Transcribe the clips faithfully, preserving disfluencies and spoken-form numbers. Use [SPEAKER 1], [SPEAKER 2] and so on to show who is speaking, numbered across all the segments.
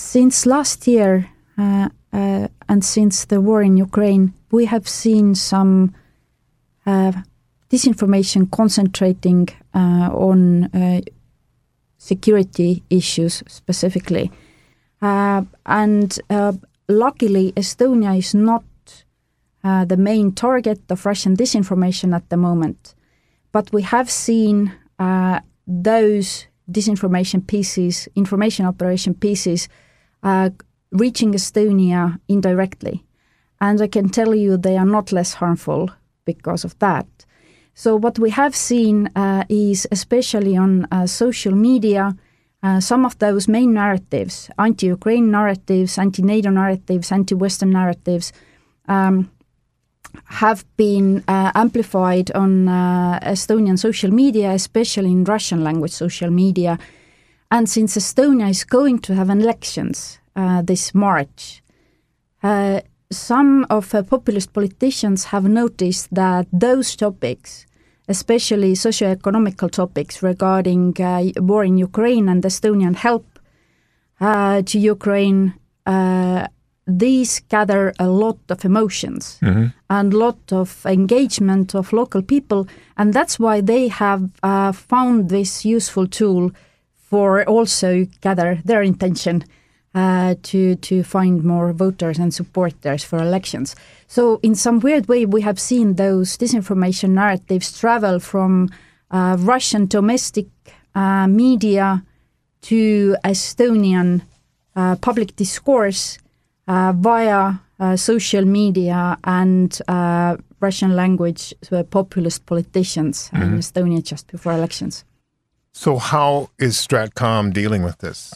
[SPEAKER 1] since last year uh, uh, and since the war in Ukraine, we have seen some uh, disinformation concentrating uh, on uh, security issues specifically. Uh, and uh, luckily, Estonia is not uh, the main target of Russian disinformation at the moment. But we have seen uh, those disinformation pieces, information operation pieces, uh, reaching Estonia indirectly. And I can tell you they are not less harmful because of that. So what we have seen uh, is, especially on uh, social media, uh, some of those main narratives, anti-Ukraine narratives, anti-NATO narratives, anti-Western narratives, um, have been uh, amplified on uh, Estonian social media, especially in Russian language social media. And since Estonia is going to have elections uh, this March, uh, some of uh, populist politicians have noticed that those topics, especially socio-economical topics regarding uh, war in Ukraine and Estonian help uh, to Ukraine, uh, these gather a lot of emotions mm-hmm. and lot of engagement of local people. And that's why they have uh, found this useful tool for also gather their intention uh, to, to find more voters and supporters for elections. So in some weird way, we have seen those disinformation narratives travel from uh, Russian domestic uh, media to Estonian uh, public discourse Uh, via uh, social media and uh, Russian language uh, populist politicians mm-hmm. in Estonia just before elections.
[SPEAKER 2] So how is Stratcom dealing with this?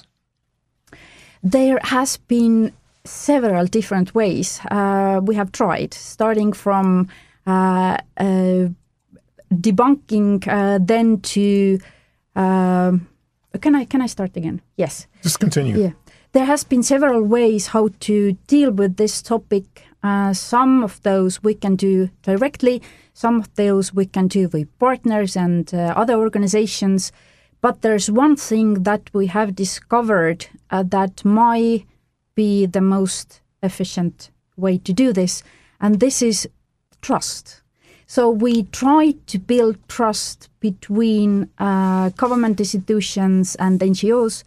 [SPEAKER 1] There has been several different ways uh, we have tried, starting from uh, uh, debunking, uh, then to... Uh, can I can I start again? Yes.
[SPEAKER 2] Just continue.
[SPEAKER 1] Yeah. There has been several ways how to deal with this topic. Uh, some of those we can do directly, some of those we can do with partners and uh, other organizations. But there's one thing that we have discovered uh, that might be the most efficient way to do this, and this is trust. So we try to build trust between uh, government institutions and N G Os,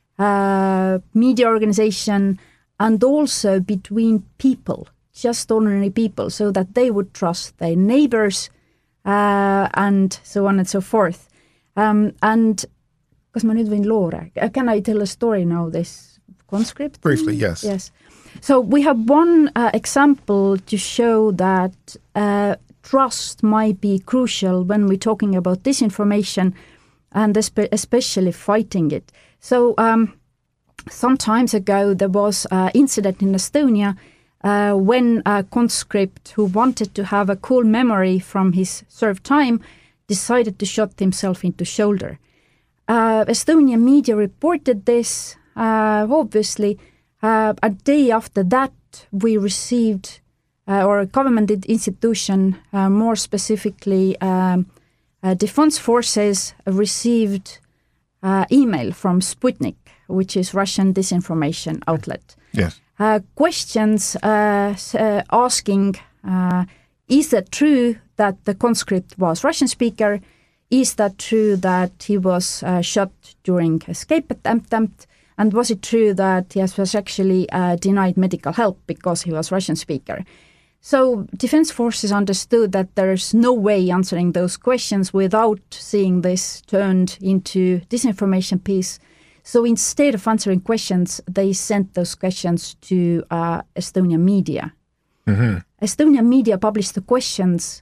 [SPEAKER 1] Uh, media organization, and also between people, just ordinary people, so that they would trust their neighbors uh, and so on and so forth. Um, and kas ma nüüd võin loo rääkida? Can I tell a story now, this conscript?
[SPEAKER 2] Briefly, yes.
[SPEAKER 1] Yes. So we have one uh, example to show that uh, trust might be crucial when we're talking about disinformation and espe- especially fighting it. So um, some times ago, there was an incident in Estonia uh, when a conscript who wanted to have a cool memory from his served time decided to shoot himself into shoulder. Uh, Estonian media reported this, uh, obviously. Uh, a day after that, we received, uh, or a government institution, uh, more specifically um, uh, defense forces, received Uh, email from Sputnik, which is Russian disinformation outlet.
[SPEAKER 2] Yes.
[SPEAKER 1] Uh, questions uh, uh, asking, uh, is that true that the conscript was Russian speaker? Is that true that he was uh, shot during escape attempt? And was it true that he was actually uh, denied medical help because he was Russian speaker? So defense forces understood that there's no way answering those questions without seeing this turned into disinformation piece. So instead of answering questions, they sent those questions to uh, Estonian media. Mm-hmm. Estonian media published the questions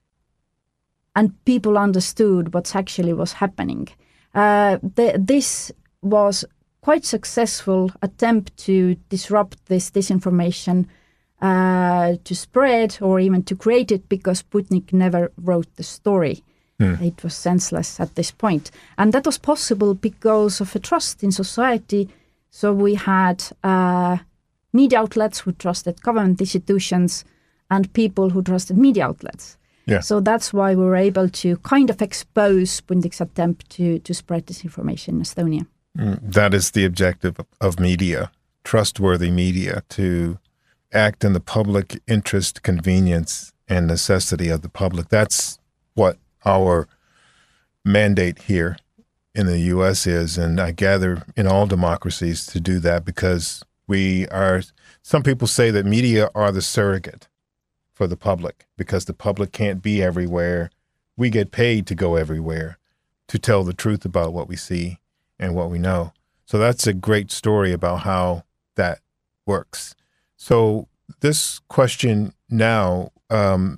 [SPEAKER 1] and people understood what's actually was happening. Uh, the, this was quite successful attempt to disrupt this disinformation Uh, to spread or even to create it, because Sputnik never wrote the story. Mm. It was senseless at this point. And that was possible because of a trust in society. So we had uh, media outlets who trusted government institutions and people who trusted media outlets.
[SPEAKER 2] Yeah.
[SPEAKER 1] So that's why we were able to kind of expose Sputnik's attempt to, to spread disinformation in Estonia.
[SPEAKER 2] Mm, that is the objective of, of media, trustworthy media to act in the public interest, convenience, and necessity of the public. That's what our mandate here in the U S is, and I gather in all democracies to do that, because we are, some people say that media are the surrogate for the public, because the public can't be everywhere. We get paid to go everywhere to tell the truth about what we see and what we know. So that's a great story about how that works. So this question now, um,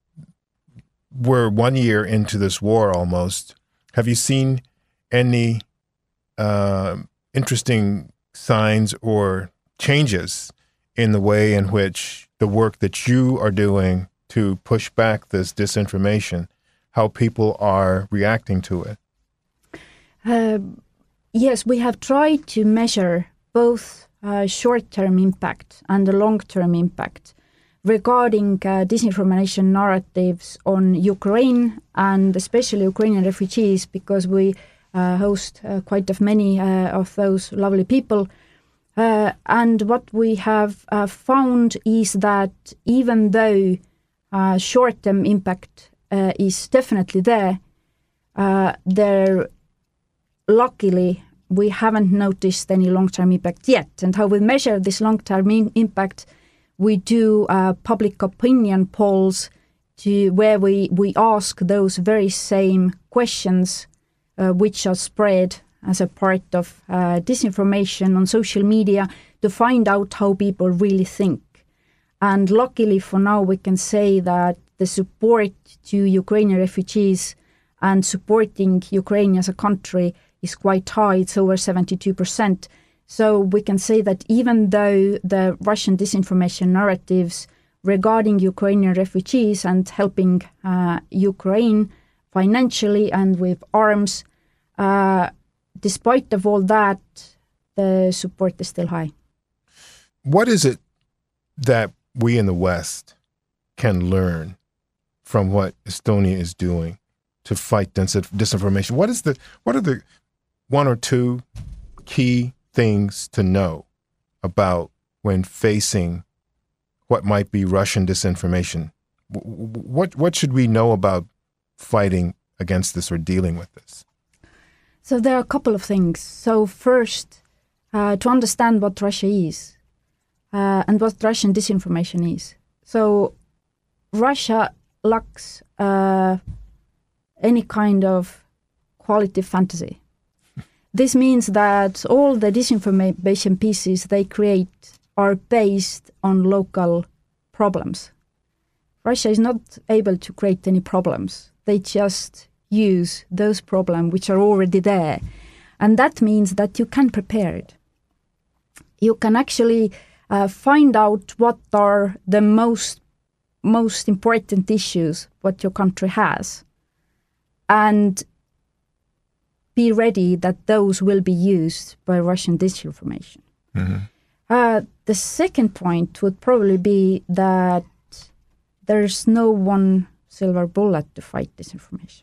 [SPEAKER 2] we're one year into this war almost. Have you seen any uh, interesting signs or changes in the way in which the work that you are doing to push back this disinformation, how people are reacting to it?
[SPEAKER 1] Uh, yes, we have tried to measure both uh, short-term impact and the long-term impact regarding uh, disinformation narratives on Ukraine and especially Ukrainian refugees, because we uh, host uh, quite of many uh, of those lovely people. Uh, and what we have uh, found is that even though uh, short-term impact uh, is definitely there, uh, there luckily we haven't noticed any long-term impact yet. And how we measure this long-term in- impact, we do uh, public opinion polls to where we, we ask those very same questions uh, which are spread as a part of uh, disinformation on social media, to find out how people really think. And luckily for now, we can say that the support to Ukrainian refugees and supporting Ukraine as a country is quite high. It's over seventy-two percent. So we can say that even though the Russian disinformation narratives regarding Ukrainian refugees and helping uh, Ukraine financially and with arms, uh, despite of all that, the support is still high.
[SPEAKER 2] What is it that we in the West can learn from what Estonia is doing to fight dis- disinformation? What is the what are the one or two key things to know about when facing what might be Russian disinformation? What what should we know about fighting against this or dealing with this?
[SPEAKER 1] So there are a couple of things. So first, uh, to understand what Russia is uh, and what Russian disinformation is. So Russia lacks uh, any kind of quality fantasy. This means that all the disinformation pieces they create are based on local problems. Russia is not able to create any problems. They just use those problems which are already there. And that means that you can prepare it. You can actually uh, find out what are the most, most important issues what your country has, and be ready that those will be used by Russian disinformation. Mm-hmm. Uh, the second point would probably be that there's no one silver bullet to fight disinformation.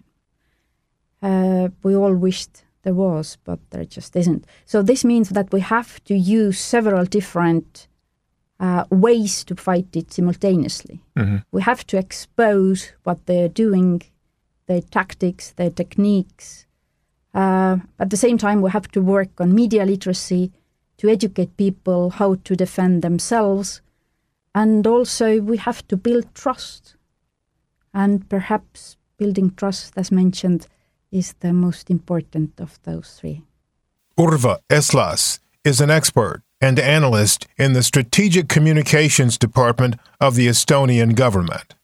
[SPEAKER 1] Uh, we all wished there was, but there just isn't. So this means that we have to use several different uh, ways to fight it simultaneously. Mm-hmm. We have to expose what they're doing, their tactics, their techniques. Uh, at the same time, we have to work on media literacy to educate people how to defend themselves. And also we have to build trust. And perhaps building trust, as mentioned, is the most important of those three.
[SPEAKER 2] Urva Eslas is an expert and analyst in the Strategic Communications Department of the Estonian government.